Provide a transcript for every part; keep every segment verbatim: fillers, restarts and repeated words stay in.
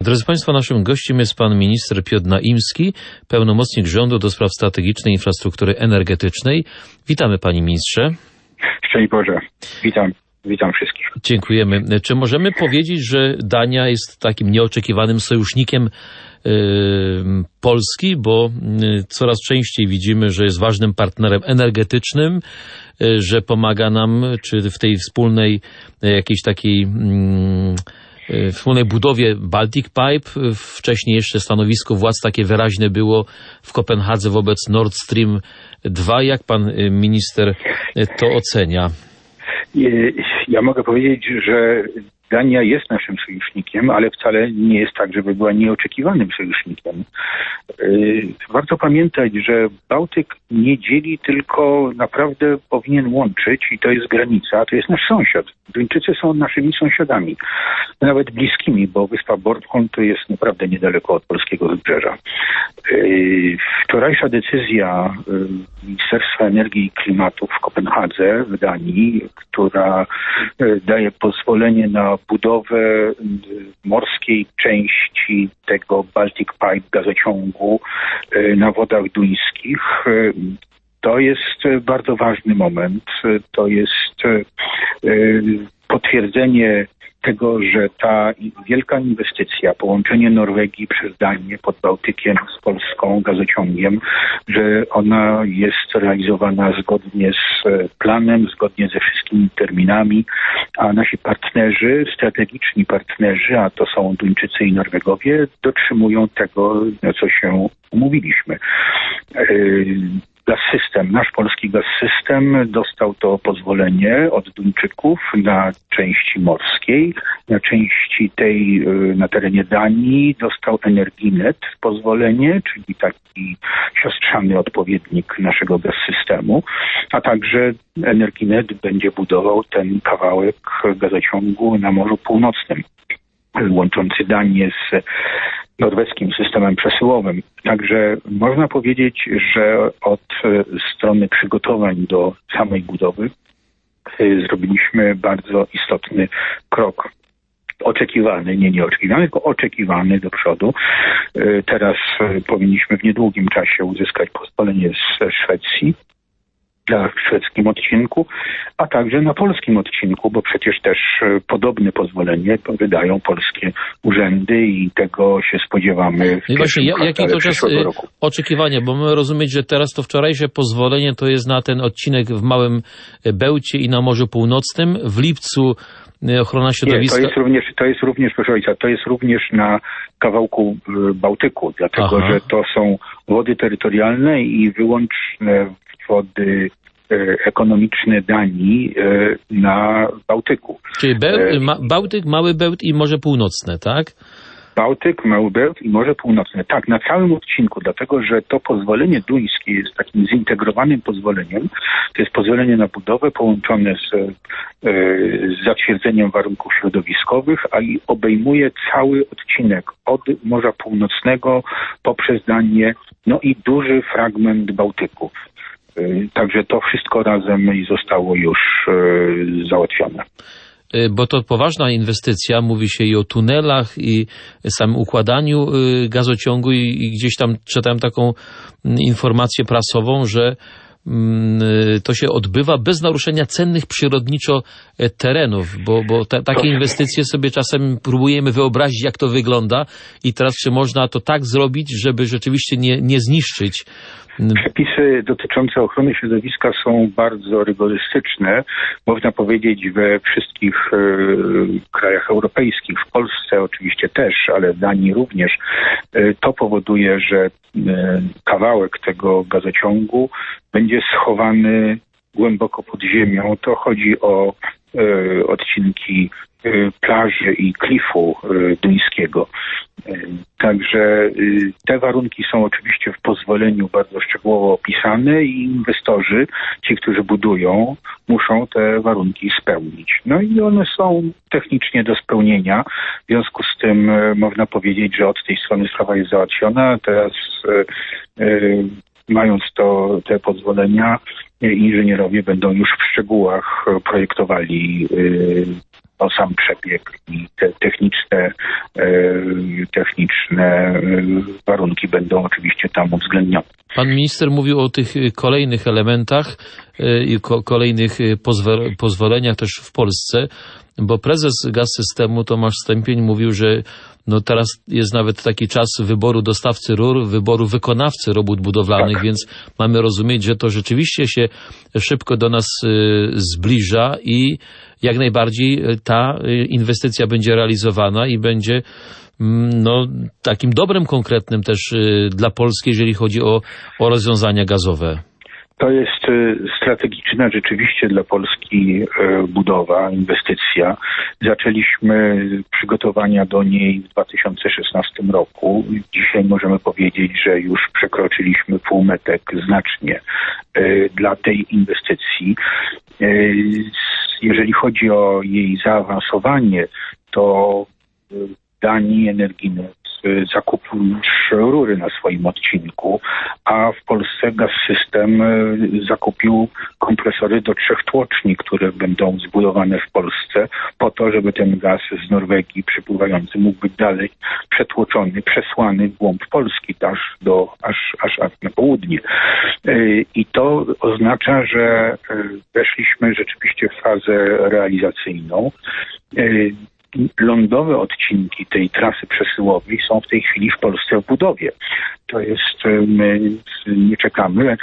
Drodzy Państwo, naszym gościem jest pan minister Piotr Naimski, pełnomocnik rządu do spraw strategicznej infrastruktury energetycznej. Witamy, panie ministrze. Szczęść Boże. Witam. Witam wszystkich. Dziękujemy. Czy możemy powiedzieć, że Dania jest takim nieoczekiwanym sojusznikiem yy, Polski, bo yy, coraz częściej widzimy, że jest ważnym partnerem energetycznym, yy, że pomaga nam, czy w tej wspólnej yy, jakiejś takiej yy, wspólnej budowie Baltic Pipe. Wcześniej jeszcze stanowisko władz takie wyraźne było w Kopenhadze wobec Nord Stream dwa. Jak pan minister to ocenia? Ja mogę powiedzieć, że Dania jest naszym sojusznikiem, ale wcale nie jest tak, żeby była nieoczekiwanym sojusznikiem. Warto pamiętać, że Bałtyk nie dzieli, tylko naprawdę powinien łączyć i to jest granica, to jest nasz sąsiad. Duńczycy są naszymi sąsiadami, nawet bliskimi, bo wyspa Bornholm to jest naprawdę niedaleko od polskiego wybrzeża. Wczorajsza decyzja Ministerstwa Energii i Klimatu w Kopenhadze, w Danii, która daje pozwolenie na budowę morskiej części tego Baltic Pipe gazociągu na wodach duńskich. To jest bardzo ważny moment. To jest potwierdzenie tego, że ta wielka inwestycja, połączenie Norwegii przez Danię pod Bałtykiem z Polską gazociągiem, że ona jest realizowana zgodnie z planem, zgodnie ze wszystkimi terminami, a nasi partnerzy, strategiczni partnerzy, a to są Duńczycy i Norwegowie, dotrzymują tego, na co się umówiliśmy. Gaz System, nasz polski Gaz System dostał to pozwolenie od Duńczyków na części morskiej, na części tej na terenie Danii dostał Energinet pozwolenie, czyli taki siostrzany odpowiednik naszego Gaz Systemu, a także Energinet będzie budował ten kawałek gazociągu na Morzu Północnym, łączący Danię z norweskim systemem przesyłowym. Także można powiedzieć, że od strony przygotowań do samej budowy zrobiliśmy bardzo istotny krok. Oczekiwany, nie nieoczekiwany, tylko oczekiwany do przodu. Teraz powinniśmy w niedługim czasie uzyskać pozwolenie z Szwecji na szwedzkim odcinku, a także na polskim odcinku, bo przecież też podobne pozwolenie wydają polskie urzędy i tego się spodziewamy w no i właśnie, jakie to czas roku. Oczekiwania, bo mamy rozumieć, że teraz to wczorajsze pozwolenie to jest na ten odcinek w Małym Bełcie i na Morzu Północnym. W lipcu ochrona środowiska... Nie, to jest również, to jest również, proszę ojca, to jest również na kawałku Bałtyku, dlatego Aha. że to są wody terytorialne i wyłączne wody ekonomiczne Danii na Bałtyku. Czyli Beł, ma, Bałtyk, Mały Bełt i Morze Północne, tak? Bałtyk, Mały Bełt i Morze Północne. Tak, na całym odcinku, dlatego że to pozwolenie duńskie jest takim zintegrowanym pozwoleniem. To jest pozwolenie na budowę połączone z, z zatwierdzeniem warunków środowiskowych, a i obejmuje cały odcinek od Morza Północnego poprzez Danię, no i duży fragment Bałtyku. Także to wszystko razem zostało już załatwione. Bo to poważna inwestycja, mówi się i o tunelach, i samym układaniu gazociągu i, i gdzieś tam czytałem taką informację prasową, że to się odbywa bez naruszenia cennych przyrodniczo terenów, bo, bo te, takie inwestycje sobie czasem próbujemy wyobrazić, jak to wygląda i teraz czy można to tak zrobić, żeby rzeczywiście nie, nie zniszczyć. Przepisy dotyczące ochrony środowiska są bardzo rygorystyczne. Można powiedzieć we wszystkich e, krajach europejskich, w Polsce oczywiście też, ale w Danii również. E, to powoduje, że e, kawałek tego gazociągu będzie schowany głęboko pod ziemią. To chodzi o e, odcinki e, plaży i klifu e, duńskiego. Także te warunki są oczywiście w pozwoleniu bardzo szczegółowo opisane i inwestorzy, ci, którzy budują, muszą te warunki spełnić. No i one są technicznie do spełnienia. W związku z tym można powiedzieć, że od tej strony sprawa jest załatwiona. Teraz mając to, te pozwolenia, inżynierowie będą już w szczegółach projektowali o sam przebieg i te techniczne, techniczne warunki będą oczywiście tam uwzględnione. Pan minister mówił o tych kolejnych elementach i kolejnych pozwoleniach też w Polsce, bo prezes Gaz-Systemu Tomasz Stępień mówił, że no teraz jest nawet taki czas wyboru dostawcy rur, wyboru wykonawcy robót budowlanych, tak. Więc mamy rozumieć, że to rzeczywiście się szybko do nas zbliża i jak najbardziej ta inwestycja będzie realizowana i będzie no, takim dobrem konkretnym też dla Polski, jeżeli chodzi o, o rozwiązania gazowe. To jest strategiczna rzeczywiście dla Polski budowa, inwestycja. Zaczęliśmy przygotowania do niej w dwa tysiące szesnastym roku. Dzisiaj możemy powiedzieć, że już przekroczyliśmy półmetek znacznie dla tej inwestycji. Jeżeli chodzi o jej zaawansowanie, to Danii Energinet zakupił już rury na swoim odcinku, a w Polsce Gaz-System zakupił kompresory do trzech tłoczni, które będą zbudowane w Polsce po to, żeby ten gaz z Norwegii przypływający mógł być dalej przetłoczony, przesłany w głąb Polski, aż, do, aż, aż, aż na południe. I to oznacza, że weszliśmy rzeczywiście w fazę realizacyjną. Lądowe odcinki tej trasy przesyłowej są w tej chwili w Polsce w budowie. To jest, my nie czekamy.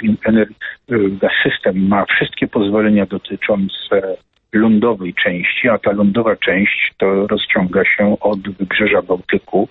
Gaz-System ma wszystkie pozwolenia dotyczące lądowej części, a ta lądowa część to rozciąga się od wybrzeża Bałtyku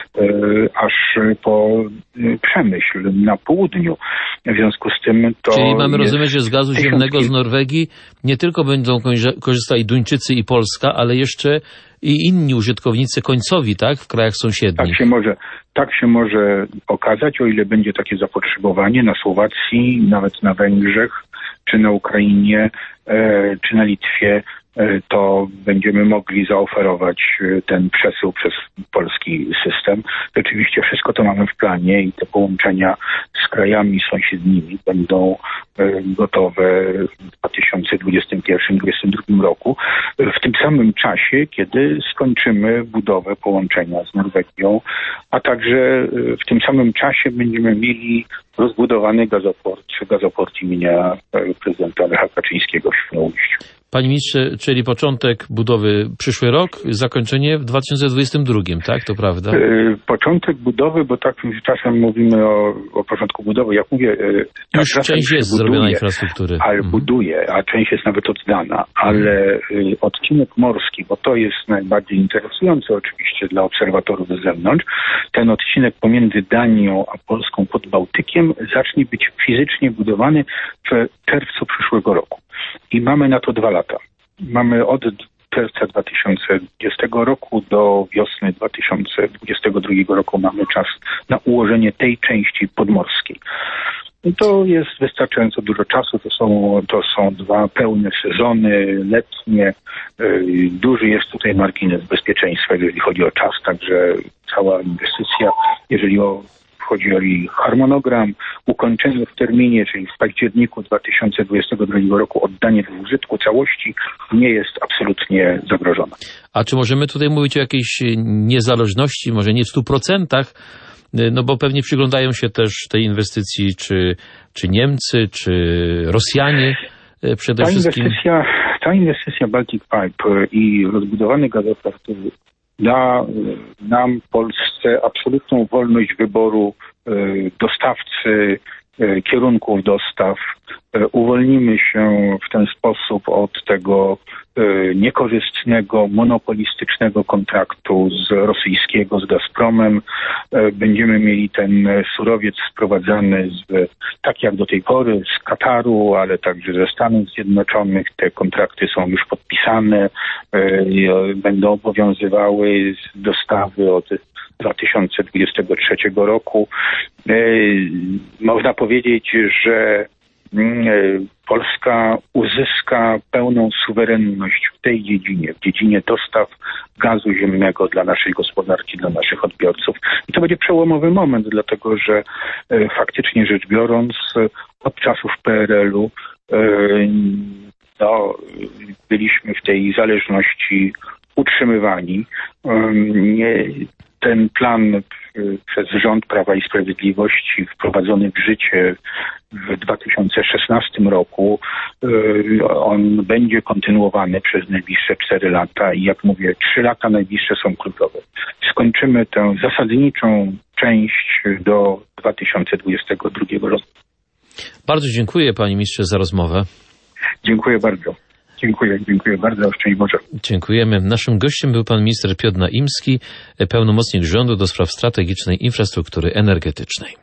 yy, aż po yy, Przemyśl na południu. W związku z tym to... Czyli mamy rozumieć, że z gazu ziemnego z Norwegii nie tylko będą korzystali Duńczycy i Polska, ale jeszcze i inni użytkownicy końcowi, tak, w krajach sąsiednich. Tak się może, tak się może okazać, o ile będzie takie zapotrzebowanie na Słowacji, nawet na Węgrzech, czy na Ukrainie, e, czy na Litwie, e, to będziemy mogli zaoferować ten przesył przez polski system. Rzeczywiście wszystko to mamy w planie i te połączenia z krajami sąsiednimi będą e, gotowe w dwa tysiące dwudziestym pierwszym do dwa tysiące dwudziestym drugim roku. W tym samym czasie, kiedy skończymy budowę połączenia z Norwegią, a także w tym samym czasie będziemy mieli rozbudowany gazoport, gazoport imienia prezydenta Lecha Kaczyńskiego w Świnoujściu. Panie ministrze, czyli początek budowy przyszły rok, zakończenie w dwa tysiące dwudziestym drugim, tak? To prawda? Początek budowy, bo tak czasem mówimy o, o początku budowy. Jak mówię, ta już część jest buduje, zrobiona infrastruktury. Ale mhm. buduje, a część jest nawet oddana. Ale mhm. odcinek morski, bo to jest najbardziej interesujące oczywiście dla obserwatorów z zewnątrz, ten odcinek pomiędzy Danią a Polską pod Bałtykiem zacznie być fizycznie budowany w czerwcu przyszłego roku. I mamy na to dwa lata. Mamy od czerwca dwa tysiące dwudziestego roku do wiosny dwa tysiące dwudziestego drugiego roku mamy czas na ułożenie tej części podmorskiej. I to jest wystarczająco dużo czasu. To są, to są dwa pełne sezony letnie. Duży jest tutaj margines bezpieczeństwa, jeżeli chodzi o czas, także cała inwestycja, jeżeli o chodzi o jej harmonogram, ukończenie w terminie, czyli w październiku dwa tysiące dwudziestego drugiego roku oddanie do użytku całości nie jest absolutnie zagrożone. A czy możemy tutaj mówić o jakiejś niezależności, może nie w stu procentach, no bo pewnie przyglądają się też tej inwestycji czy, czy Niemcy, czy Rosjanie przede ta wszystkim? Inwestycja, ta inwestycja Baltic Pipe i rozbudowany gazoport da nam, Polsce, absolutną wolność wyboru dostawcy, kierunków dostaw. Uwolnimy się w ten sposób od tego niekorzystnego, monopolistycznego kontraktu z rosyjskiego, z Gazpromem. Będziemy mieli ten surowiec sprowadzany z, tak jak do tej pory, z Kataru, ale także ze Stanów Zjednoczonych. Te kontrakty są już podpisane, będą obowiązywały dostawy od dwa tysiące dwudziestego trzeciego roku. Można powiedzieć, że Polska uzyska pełną suwerenność w tej dziedzinie, w dziedzinie dostaw gazu ziemnego dla naszej gospodarki, dla naszych odbiorców. I to będzie przełomowy moment, dlatego że faktycznie rzecz biorąc, od czasów P R L u no, byliśmy w tej zależności utrzymywani. Ten plan przez rząd Prawa i Sprawiedliwości wprowadzony w życie w dwa tysiące szesnastym roku, on będzie kontynuowany przez najbliższe cztery lata i jak mówię, trzy lata najbliższe są kluczowe. Skończymy tę zasadniczą część do dwa tysiące dwudziestego drugiego roku. Bardzo dziękuję, panie ministrze, za rozmowę. Dziękuję bardzo. Dziękuję, dziękuję bardzo. Szczęść Boże. Dziękujemy. Naszym gościem był pan minister Piotr Naimski, pełnomocnik rządu do spraw strategicznej infrastruktury energetycznej.